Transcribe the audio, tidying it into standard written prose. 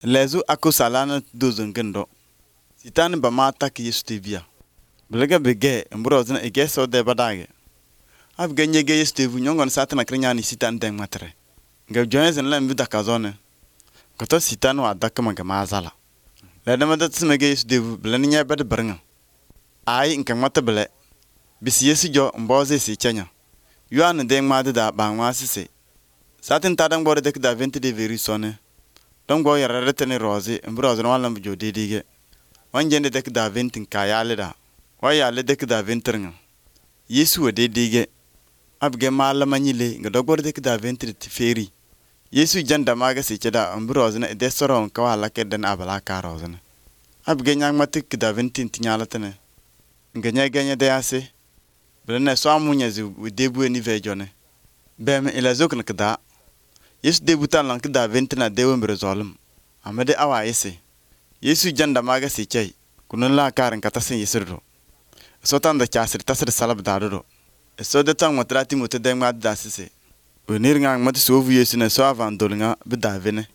Lezu ako salana dozon gendo. Sitani ba mata ki yestevia. Belega bege mbrozna egeso de badage. Ab ganye ge yestevu nyongon satana krenyani sitan deng matre. Ga joyezen lam bi dakazone. Koto sitan wa dakama ga mazala. La dama dat smege yestevu blani nya bad bringa. Ai nkan mata bele. Bisi yesu jo mboze si chenya. Yuan deng made da bang masise. Satin tadang bode dek da 20 de verisone. Dong go yara retene rozi mbrozen walam jo dedige. Wanjende dek da 20 kayale da. Waya le dek da 20 nga. Yesu dedige. Abge mala manyile nga dogbor dek da 20 feri. Yesu janda maga si cheda mbrozen de soron kawala ke den abala karozen. Abge nyang matik da 20 tinyalatene. Nga nyaganya de ase. Blene so amunya zu debu ni vejone. Bem ila zokna kada. Yesu debutan lang da 20 na dewe mbrezolum. Amade awa ese. Yesu janda maga si chay. Kunun la karin katasin yesirdo. So tan da chasir tasir salab dadado. So de tang matrati mutedeng mad dasise. Unir ngang mat sovu yesu na so avan dolnga bidavene.